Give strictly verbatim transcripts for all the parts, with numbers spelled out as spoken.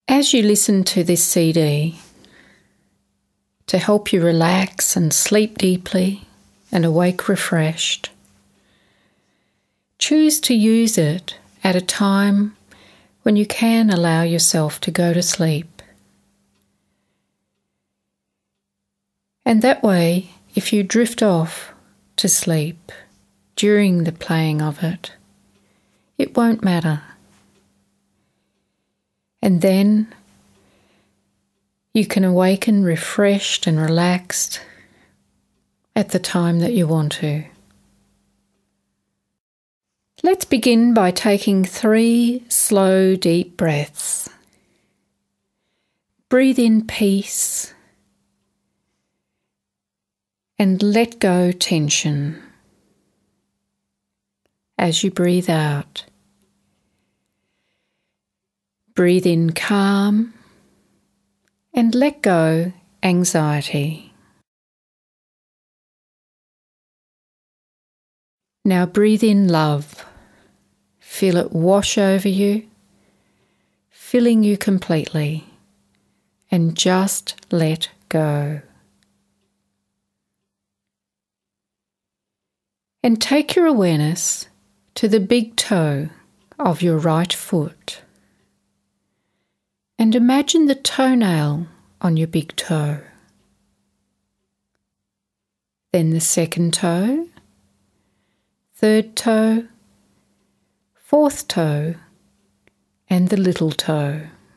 As you listen to this C D, to help you relax and sleep deeply and awake refreshed, choose to use it at a time when you can allow yourself to go to sleep. And that way, if you drift off to sleep during the playing of it, it won't matter. And then you can awaken refreshed and relaxed at the time that you want to. Let's begin by taking three slow, deep breaths. Breathe in peace and let go tension. As you breathe out, breathe in calm and let go anxiety. Now breathe in love. Feel it wash over you, filling you completely, and just let go. And take your awareness to the big toe of your right foot. And imagine the toenail on your big toe. Then the second toe, third toe, fourth toe, and the little toe.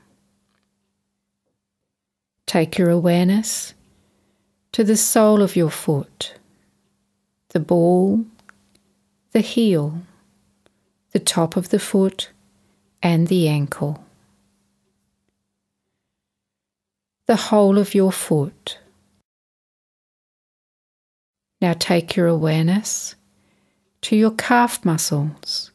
Take your awareness to the sole of your foot, the ball, the heel, the top of the foot, and the ankle. The whole of your foot. Now take your awareness to your calf muscles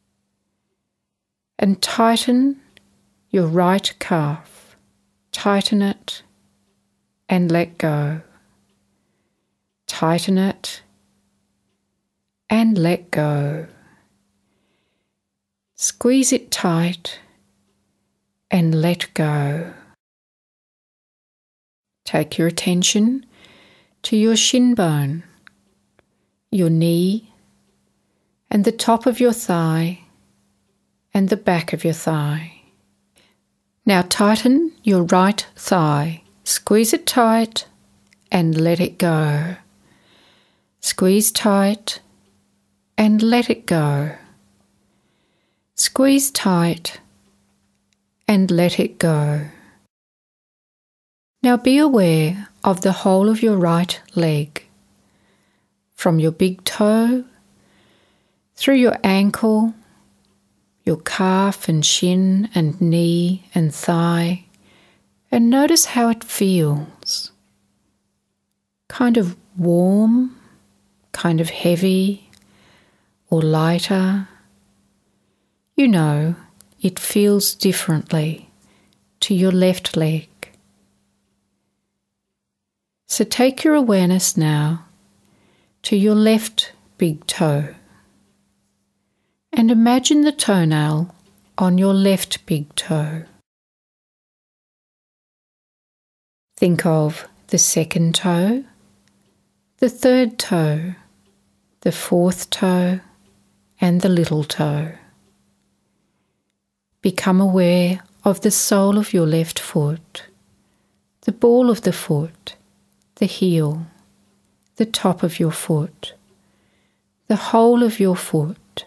and tighten your right calf. Tighten it and let go. Tighten it and let go. Squeeze it tight and let go. Take your attention to your shin bone, your knee, and the top of your thigh, and the back of your thigh. Now tighten your right thigh. Squeeze it tight and let it go. Squeeze tight and let it go. Squeeze tight and let it go. Now be aware of the whole of your right leg, from your big toe, through your ankle, your calf and shin and knee and thigh, and notice how it feels. Kind of warm, kind of heavy, or lighter. You know, it feels differently to your left leg. So take your awareness now to your left big toe and imagine the toenail on your left big toe. Think of the second toe, the third toe, the fourth toe, and the little toe. Become aware of the sole of your left foot, the ball of the foot, the heel, the top of your foot, the whole of your foot,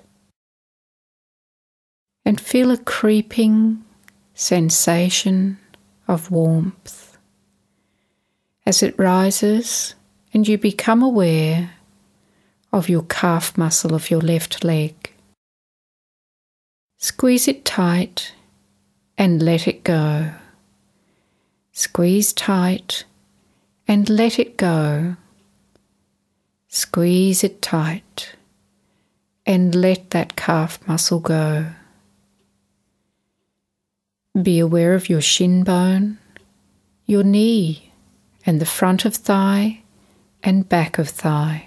and feel a creeping sensation of warmth as it rises and you become aware of your calf muscle of your left leg. Squeeze it tight and let it go. Squeeze tight and let it go. Squeeze it tight and let that calf muscle go. Be aware of your shin bone, your knee, and the front of thigh and back of thigh.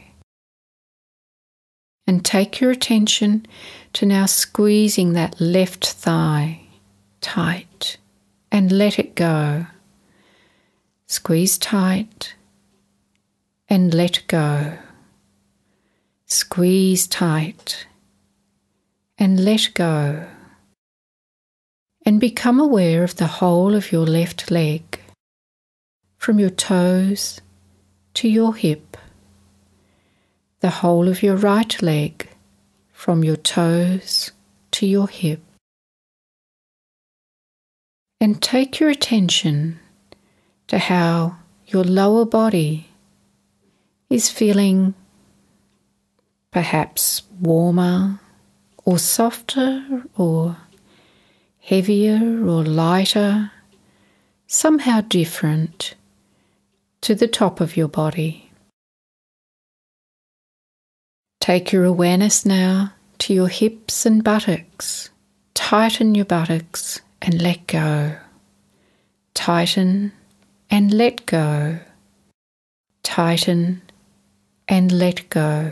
And take your attention to now squeezing that left thigh tight and let it go. Squeeze tight and let go. Squeeze tight and let go. And become aware of the whole of your left leg, from your toes to your hip. The whole of your right leg, from your toes to your hip. And take your attention to how your lower body is feeling perhaps warmer or softer or heavier or lighter, somehow different to the top of your body. Take your awareness now to your hips and buttocks. Tighten your buttocks and let go. Tighten and let go. Tighten and let go.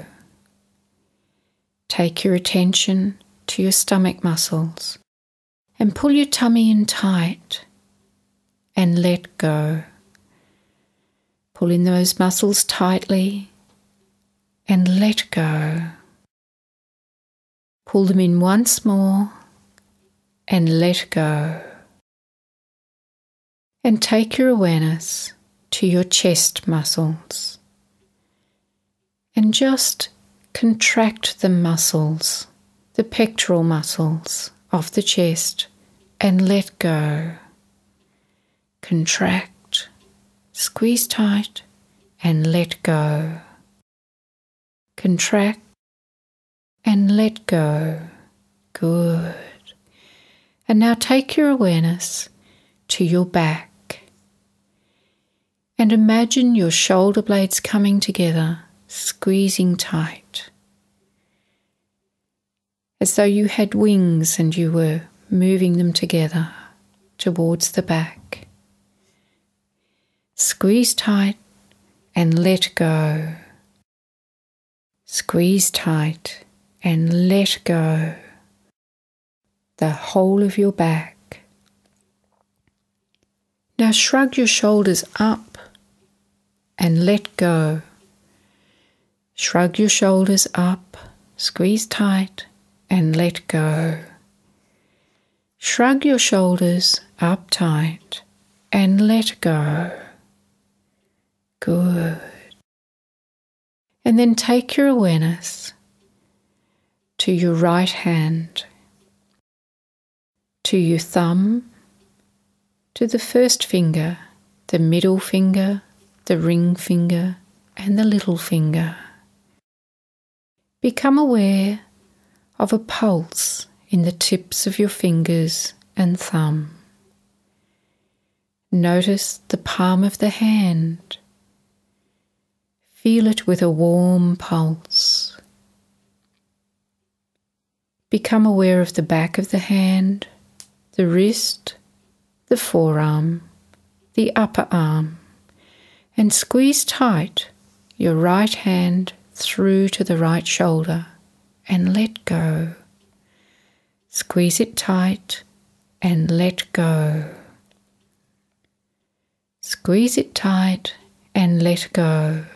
Take your attention to your stomach muscles and pull your tummy in tight and let go. Pull in those muscles tightly and let go. Pull them in once more and let go. And take your awareness to your chest muscles and just contract the muscles, the pectoral muscles of the chest, and let go. Contract, squeeze tight, and let go. Contract and let go. Good. And now take your awareness to your back and imagine your shoulder blades coming together, squeezing tight, as though you had wings and you were moving them together towards the back. Squeeze tight and let go. Squeeze tight and let go. The whole of your back. Now shrug your shoulders up and let go. Shrug your shoulders up, squeeze tight and let go. Shrug your shoulders up tight and let go. Good. And then take your awareness to your right hand, to your thumb, to the first finger, the middle finger, the ring finger, and the little finger. Become aware of a pulse in the tips of your fingers and thumb. Notice the palm of the hand. Feel it with a warm pulse. Become aware of the back of the hand, the wrist, the forearm, the upper arm, and squeeze tight your right hand through to the right shoulder and let go. Squeeze it tight and let go. Squeeze it tight and let go.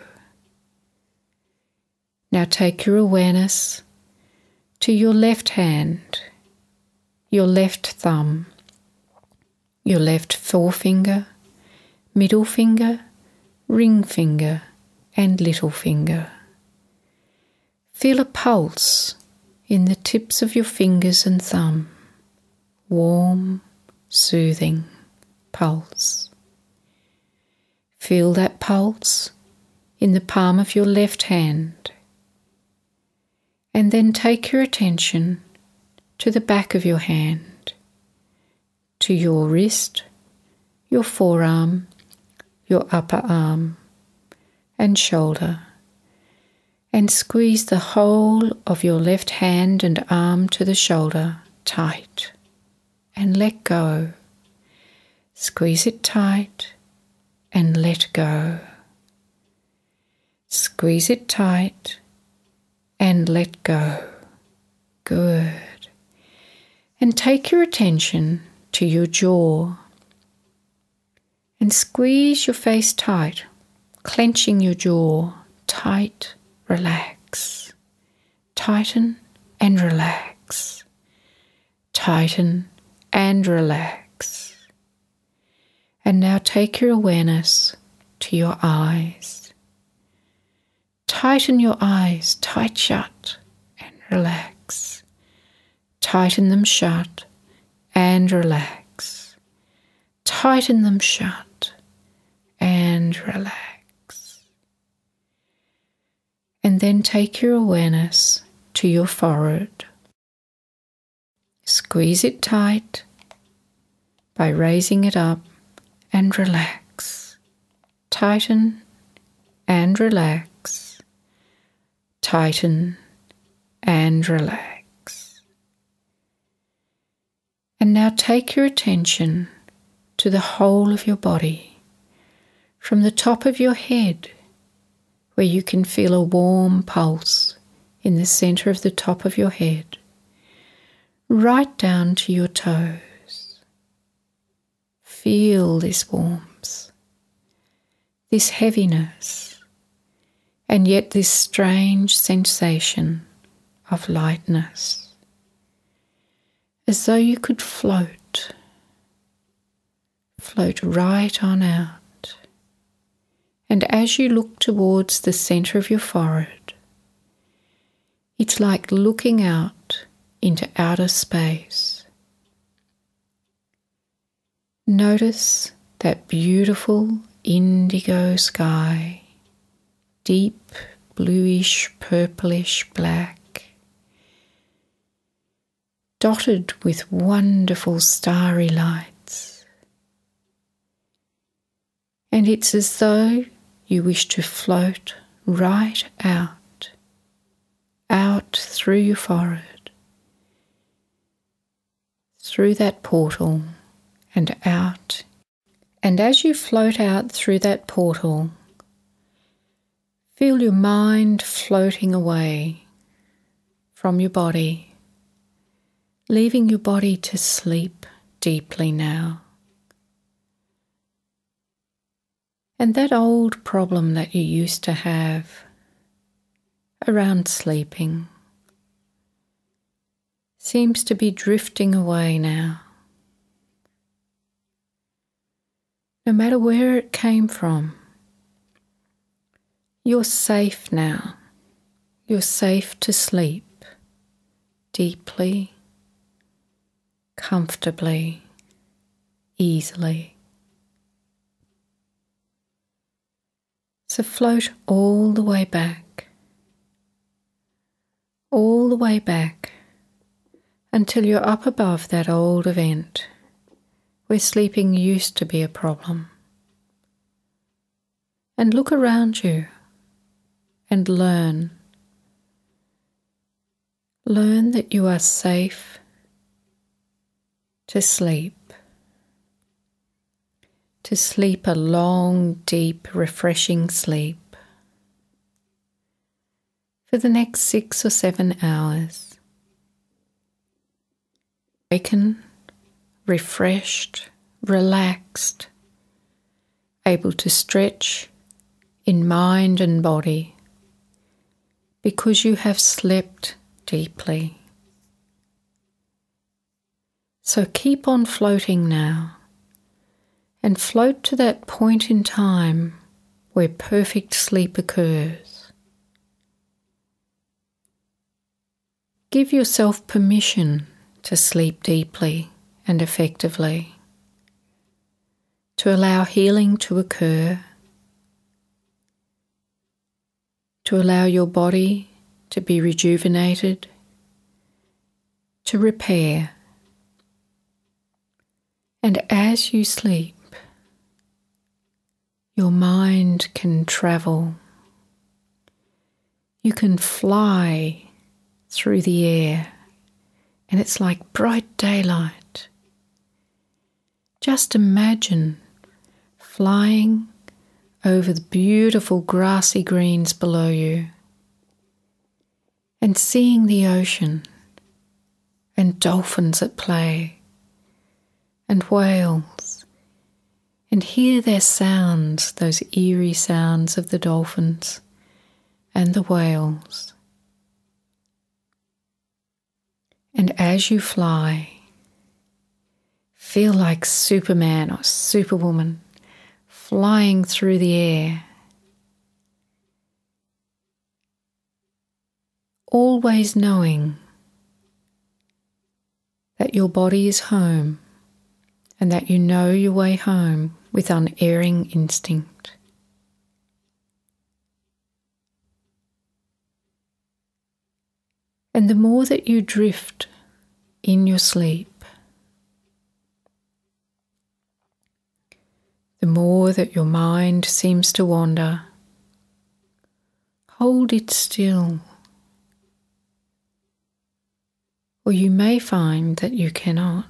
Now take your awareness to your left hand, your left thumb, your left forefinger, middle finger, ring finger, and little finger. Feel a pulse in the tips of your fingers and thumb. Warm, soothing pulse. Feel that pulse in the palm of your left hand. And then take your attention to the back of your hand, to your wrist, your forearm, your upper arm, and shoulder, and squeeze the whole of your left hand and arm to the shoulder tight, and let go. Squeeze it tight and let go. Squeeze it tight and let go. Good. And take your attention to your jaw, And squeeze your face tight, clenching your jaw. Tight, relax. Tighten and relax. Tighten and relax. And now take your awareness to your eyes. Tighten your eyes, tight shut, and relax. Tighten them shut and relax. Tighten them shut and relax. And then take your awareness to your forehead. Squeeze it tight by raising it up and relax. Tighten and relax. Tighten and relax. And now take your attention to the whole of your body, from the top of your head, where you can feel a warm pulse in the centre of the top of your head, right down to your toes. Feel this warmth, this heaviness, and yet this strange sensation of lightness, as though you could float, float right on out. And as you look towards the centre of your forehead, it's like looking out into outer space. Notice that beautiful indigo sky, deep bluish, purplish black, dotted with wonderful starry lights. And it's as though you wish to float right out, out through your forehead, through that portal and out. And as you float out through that portal, feel your mind floating away from your body, leaving your body to sleep deeply now. And that old problem that you used to have around sleeping seems to be drifting away now. No matter where it came from, you're safe now. You're safe to sleep deeply, comfortably, easily. So float all the way back, all the way back until you're up above that old event where sleeping used to be a problem. And look around you and learn. Learn that you are safe to sleep. To sleep a long, deep, refreshing sleep for the next six or seven hours. Awaken, refreshed, relaxed, able to stretch in mind and body because you have slept deeply. So keep on floating now. And float to that point in time where perfect sleep occurs. Give yourself permission to sleep deeply and effectively, to allow healing to occur, to allow your body to be rejuvenated, to repair. And as you sleep, your mind can travel. You can fly through the air, and it's like bright daylight. Just imagine flying over the beautiful grassy greens below you and seeing the ocean and dolphins at play and whales and hear their sounds, those eerie sounds of the dolphins and the whales. And as you fly, feel like Superman or Superwoman flying through the air, always knowing that your body is home and that you know your way home with unerring instinct. And the more that you drift in your sleep, the more that your mind seems to wander, hold it still. Or you may find that you cannot.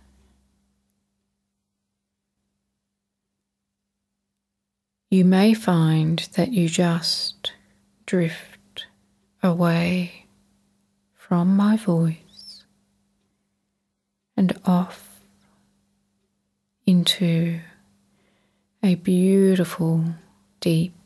You may find that you just drift away from my voice and off into a beautiful, deep